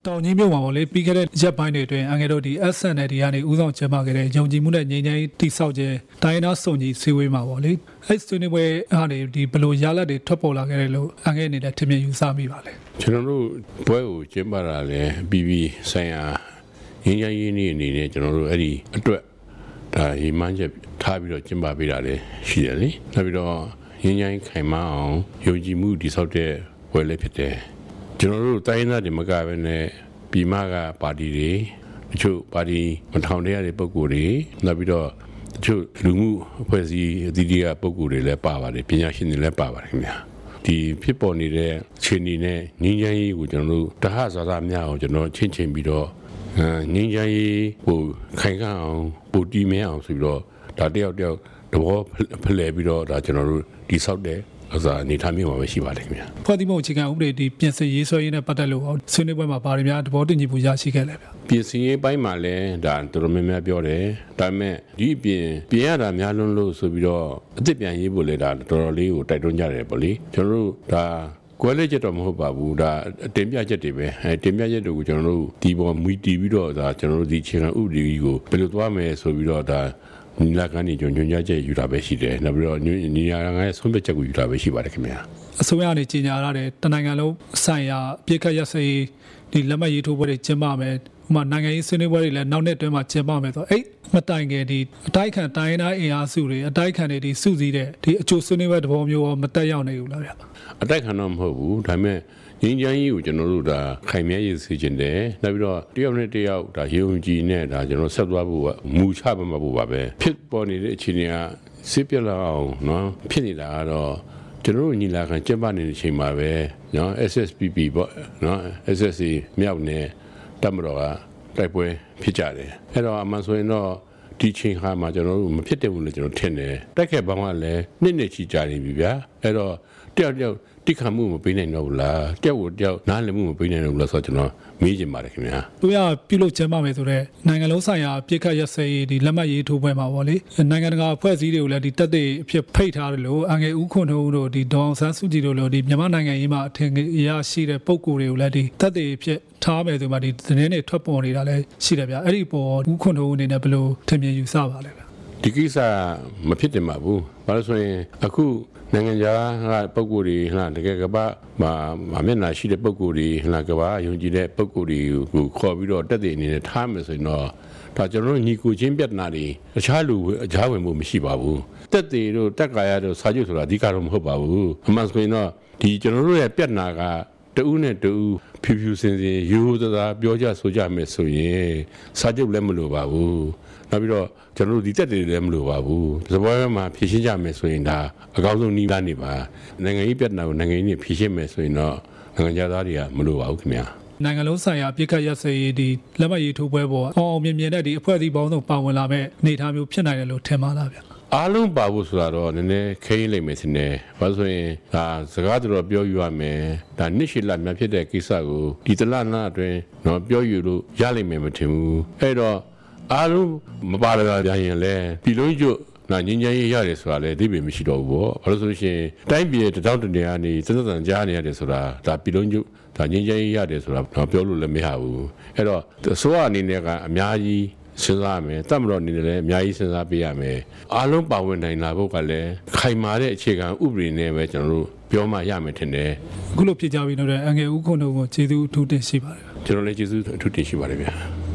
တောင်ကြီးမြို့မှာပေါ့လေပြီးခဲ့တဲ့ရက်ပိုင်းတွေအတွင်းအငယ်တို့ဒီ SNL ဒီကနေဦးဆောင်ကျင်းပခဲ့တဲ့ယုံကြည်မှုနဲ့ငြိမ်းချမ်းရေးတိဆောက်ခြင်းတိုင်းနာစုံကြီးစီဝေးမှာပေါ့လေအဲ့ဆွေးနွေးပွဲအနေဒီဘလို့ရလဒ်တွေထွက်ပေါ်လာခဲ့တယ်လို့အငယ်အနေနဲ့ထင်မြင်ယူဆမိပါလေကျွန်တော်တို့ဘွဲကိုကျင်းပတာလည်းပြီးဆိုင်ရာငြိမ်းချမ်းရေးနေ့အနေနဲ့ကျွန်တော်တို့အဲ့ဒီအတွက်ဒါရေမှန်းချက်ထားပြီးတော့ကျင်းပပေးတာလည်းရှိတယ်လေနောက်ပြီးတော့ငြိမ်းချမ်းခိုင်မာအောင်ယုံကြည်မှုတိဆောက်တဲ့ဘွဲလည်းဖြစ်တယ်ကျွန်တော်တို့တိုင်းသားဒီမကပဲနဲ့ပြည်မကပါတီတွေတချို့ပါတီမထောင်တဲ့ပုံကိုယ်တွေနောက်ပြီးတော့တချို့လူမှုအဖွဲ့အစည်းအသီးသီးကပုံကိုယ်တွေလည်းပါပါတယ်ပညာရှင်တွေလည်းပါပါတယ်ခင်ဗျာဒီဖြစ်ပေါ်နေတဲ့ခြေအနေနဲ့ငြိမ်းချမ်းရေးကိုကျွန်တော်တို့တဟဇာတာများအောင်ကျွန်တော်ချင်းချင်းပြီးတော့ငြိမ်းချမ်းရေးကိုခိုင်ခံ့အောင်ပိုတီးမဲအောင်ဆိုပြီးတော့ဒါတယောက်သဘောဖလှယ်ပြီးတော့ဒါကျွန်တော်တို့တိဆောက်တဲ့အနေထားမျိုးမှာပဲရှိပါတယ်ခင်ဗျာဖွဲ့စည်းပုံအခြေခံဥပဒေဒီပြင်ဆင်ရေးဆွဲရေးနဲ့ပတ်သက်လို့ဆွေးနွေးပွဲမှာပါတယ်များသဘောတူညီမှုရရှိခဲ့လဲဗျာပြင်ဆင်ရေးပိုင်းမှာလည်းဒါတော်တော်များများပြောတယ်ဒါပေမဲ့ဒီပြင်ရတာများလွန်းလို့ဆိုပြီးတော့အစ်စ်ပြန်ရေးဖို့လည်းဒါတော်တော်လေးကိုတိုက်တွန်းကြတယ်ပေါ့လေကျွန်တော်တို့ဒါကွဲလေးချက်တော့မဟုတ်ပါဘူးဒါတင်ပြချက်တွေပဲတင်ပြချက်တွေကိုကျွန်တော်တို့ဒီပေါ်မူတည်ပြီးတော့ဒါကျွန်တော်တို့ဒီအခြေခံဥပဒေကြီးကိုဘယ်လိုသွားမယ်ဆိုပြီးတော့ဒါညီလာခံညွှန်ကြားချက်ယူတာပဲရှိတယ်နောက်ပြီးတော့ညီလာခံရဲ့ဆုံးဖြတ်ချက်ကိုယူတာပဲရှိပါတယ်ခင်ဗျာအစိုးရအနေကြီးညာရတဲ့တနိုင်ငံလုံးဆိုင်ရာပြည်ခတ်ရစေးဒီလက်မှတ်ရေးထိုးပွဲတွေကျင်းပမယ်ဥပမာနိုင်ငံရေးဆွေးနွေးပွဲတွေလည်းနောက်နှစ်အတွင်းမှာကျင်းပမယ်ဆိုအဲ့မတိုင်ခင်ဒီအတိုက်ခံတိုင်းရင်းသားအင်အားစုတွေအတိုက်ခံတွေဒီစုစည်းတဲ့ဒီအကျိုးဆွေးနွေးပွဲတဘောမျိုးမတက်ရောက်နိုင်ဘူးလားဗျာအတိုက်ခံတော့မဟုတ်ဘူးဒါပေမဲ့ငြိမ်းချမ်းရေးကိုကျွန်တော်တို့ဒါခိုင်မြဲရေးစီခြင်းတယ်နောက်ပြီးတော့တယောက်နဲ့တယောက်ဒါယုံကြည်နဲ့ဒါကျွန်တော်ဆက်သွားဖို့ကမူချပါမှာဖို့ပါပဲဖြစ်ပေါ်နေတဲ့အခြေအနေကစစ်ပြလာအောင်နော်ဖြစ်နေတာကတော့ကျွန်တော်တို့ညီလာခံကျင်းပနေတဲ့အချိန်မှာပဲနော် SSPP ပေါ့နော် SSC မြောက်နဲ့တပ်မတော်ကတိုက်ပွဲဖြစ်ကြတယ်အဲ့တော့အမှန်ဆိုရင်တော့ဒီချိန်ခါမှာကျွန်တော်တို့မဖြစ်တယ်ဘူးလို့ကျွန်တော်ထင်တယ်တိုက်ခဲ့ပေါင်းကလည်းနှစ်ချီကြာနေပြီဗျာအဲ့တော့တယောက်တိခတ်မှုမပေးနိုင်တော့ဘူးလားတယောက်နားလည်မှုမပေးနိုင်တော့ဘူးလားဆိုတော့ကျွန်တော်မေးချင်ပါတယ်ခင်ဗျာသူကပြုလုပ်ကျင်းပမယ်ဆိုတော့နိုင်ငံလုံးဆိုင်ရာပြည်ခတ်ရစေးဒီလက်မှတ်ရေးထိုးပွဲမှာပေါ့လေနိုင်ငံတကာအဖွဲ့အစည်းတွေကိုလည်းဒီတက်တဲ့အဖြစ်ဖိတ်ထားတယ်လို့အငယ်ဦးခွန်တို့ဒီဒေါအောင်ဆန်းစုကြည်တို့လိုဒီမြန်မာနိုင်ငံရေးမှာအထင်ရရှိတဲ့ပုံကိုယ်တွေကိုလည်းဒီတက်တဲ့အဖြစ်ထားမယ်ဆိုမှဒီသတင်းတွေထွက်ပေါ်နေတာလည်းရှိတယ်ဗျာအဲ့ဒီပေါ်ဦးခွန်တို့အနေနဲ့ဘယ်လိုထင်မြင်ယူဆပါလဲဗျာဒီကိစ္စမဖြစ်တင်ပါဘူးဘာလို့ဆိုရင်အခုနိုင်ငံခြားကပုံကိုယ်တွေဟလာတကယ်ကပါမျက်နှာရှိတဲ့ပုံကိုယ်တွေဟလာကပါယုံကြည်တဲ့ပုံကိုယ်တွေကိုခေါ်ပြီးတော့တက်တဲ့အနေနဲ့ထားမယ်ဆိုရင်တော့ဒါကျွန်တော်တို့ညီကိုချင်းပြဿနာတွေအခြားလူအကြားဝင်မှုမရှိပါဘူးတက်တဲ့တို့တက်ကာရတို့စာချုပ်ဆိုတာအဓိကတော့မဟုတ်ပါဘူးအမှန်ဆိုရင်တော့ဒီကျွန်တော်တို့ရဲ့ပြဿနာကတဦးနဲ့တဦးဖြူစင်ရိုးသားပြောကြဆိုကြမယ်ဆိုရင်စာချုပ်လည်းမလိုပါဘူးနောက်ပြီးတော့ကျွန်တော်တို့ဒီတက်တွေလည်းမလိုပါဘူးသဘောရမှာဖြည့်ရှင်းကြမယ်ဆိုရင်ဒါအကောင်းဆုံးနည်းလမ်းနေပါနိုင်ငံရေးပြဿနာကိုနိုင်ငံရေးနဲ့ဖြည့်ရှင်းမယ်ဆိုရင်တော့နိုင်ငံသားတွေကမလိုပါဘူးခင်ဗျာနိုင်ငံလုံးဆိုင်ရာပြည်ခတ်ရစေးဒီလက်မှတ်ရေးထိုးပွဲပေါ်အောင်မြင်တဲ့ဒီအဖွဲ့အစည်းပေါင်းစုံပါဝင်လာမဲ့အနေအထားမျိုးဖြစ်နိုင်တယ်လို့ထင်ပါလားဗျအားလုံးပါဖို့ဆိုတာတော့နည်းနည်းခဲရင်လိမ့်မယ်ထင်တယ်။ဘာလို့ဆိုရင်ဒါစကားတော်ပြောယူရမယ်။ဒါနှစ်ရှည်လများဖြစ်တဲ့ကိစ္စကိုဒီတလနာအတွင်းတော့ပြောယူလို့ရလိမ့်မယ်မထင်ဘူး။အဲ့တော့အားလုံးမပါရတာပြန်ရင်လည်းပြည်လုံးကျွတ်ငြိမ်းချမ်းရေးရတယ်ဆိုတာလည်းအဓိပ္ပာယ်မရှိတော့ဘူးပေါ့။ဘာလို့ဆိုရှင်တိုင်းပြည်တထောင်တနေရာနေစစံကြားနေရတယ်ဆိုတာဒါပြည်လုံးကျွတ်ဒါငြိမ်းချမ်းရေးရတယ်ဆိုတာတော့ပြောလို့လည်းမရဘူး။အဲ့တော့အစိုးရအနေနဲ့ကအများကြီးစဉ်းစားမယ်တပ်မတော်အနေနဲ့လည်းအများကြီးစဉ်းစားပေးရမယ်အားလုံးပါဝင်နိုင်လာဖို့ကလည်းခိုင်မာတဲ့အခြေခံဥပဒေနဲ့ပဲကျွန်တော်တို့ပြောမှရမယ်ထင်တယ်အခုလိုဖြစ်ကြပြီတော့အငယ်ဦးခွန်တို့ကိုကျေးဇူးအထူးတင်ရှိပါတယ်ကျွန်တော်လည်းကျေးဇူးအထူးတင်ရှိပါတယ်ဗျာ